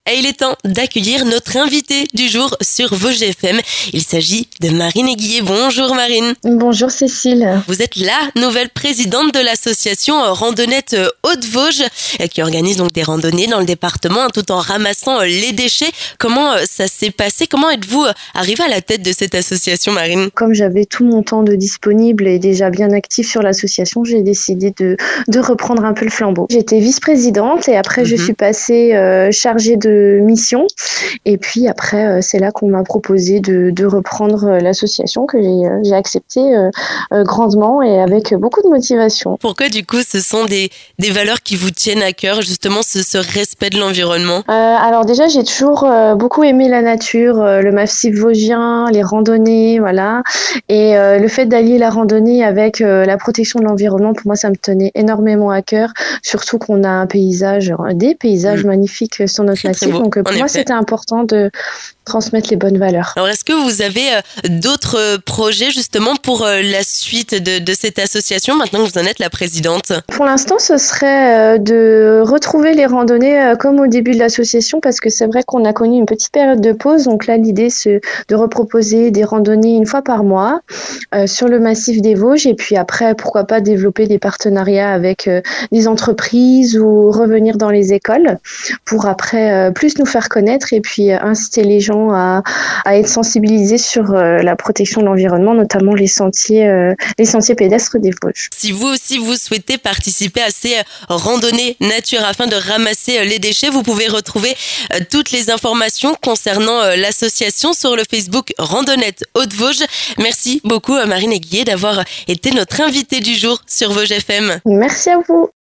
Et il est temps d'accueillir notre invitée du jour sur Vosges FM. Il s'agit de Marine Aiguier. Bonjour Marine. Bonjour Cécile. Vous êtes la nouvelle présidente de l'association Randonnette Haute-Vosges qui organise donc des randonnées dans le département tout en ramassant les déchets. Comment ça s'est passé? Comment êtes-vous arrivée à la tête de cette association, Marine? Comme j'avais tout mon temps de disponible et déjà bien active sur l'association, j'ai décidé de reprendre un peu le flambeau. J'étais vice-présidente et après je suis passée chargée de mission. Et puis après, c'est là qu'on m'a proposé de reprendre l'association que j'ai accepté grandement et avec beaucoup de motivation. Pourquoi du coup ce sont des valeurs qui vous tiennent à cœur, justement ce respect de l'environnement? Alors déjà, j'ai toujours beaucoup aimé la nature, le massif vosgien, les randonnées, voilà. Et le fait d'allier la randonnée avec la protection de l'environnement, pour moi, ça me tenait énormément à cœur. Surtout qu'on a des paysages magnifiques sur notre massif. Donc pour moi, c'était important de transmettre les bonnes valeurs. Alors, est-ce que vous avez d'autres projets justement pour la suite de cette association, maintenant que vous en êtes la présidente? Pour l'instant, ce serait de retrouver les randonnées comme au début de l'association, parce que c'est vrai qu'on a connu une petite période de pause. Donc là, l'idée, c'est de reproposer des randonnées une fois par mois sur le massif des Vosges. Et puis après, pourquoi pas développer des partenariats avec des entreprises ou revenir dans les écoles pour après plus nous faire connaître et puis inciter les gens à être sensibilisés sur la protection de l'environnement, notamment les sentiers pédestres des Vosges. Si vous aussi vous souhaitez participer à ces randonnées nature afin de ramasser les déchets, vous pouvez retrouver toutes les informations concernant l'association sur le Facebook Randonnette Haute-Vosges. Merci beaucoup Marine Aiguier d'avoir été notre invitée du jour sur Vosges FM. Merci à vous.